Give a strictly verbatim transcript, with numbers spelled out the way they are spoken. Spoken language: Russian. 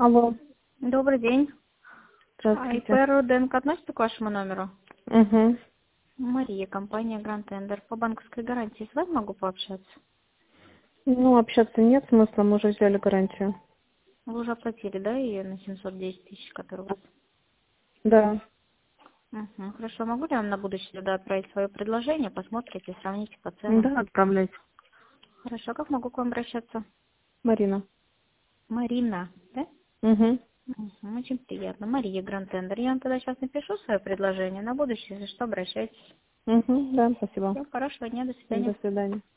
Алло, Добрый день. А ИП здравствуйте. Руденко относится к вашему номеру? Угу. Мария, компания Grand Tender. По банковской гарантии с вами могу пообщаться? Ну, общаться нет смысла, мы уже взяли гарантию. Вы уже оплатили, да, ее на семьсот десять тысяч, которые у вас? Да. Угу. Хорошо, могу ли я вам на будущее тогда отправить свое предложение, посмотрите, сравните по ценам? Да, отправляйте. Хорошо, как могу к вам обращаться? Марина. Марина, да? Угу. Угу. Очень приятно. Мария Grand Tender. Я вам тогда сейчас напишу свое предложение. На будущее, если что, обращайтесь. Угу, да, спасибо. Всего хорошего дня, до До свидания. свидания.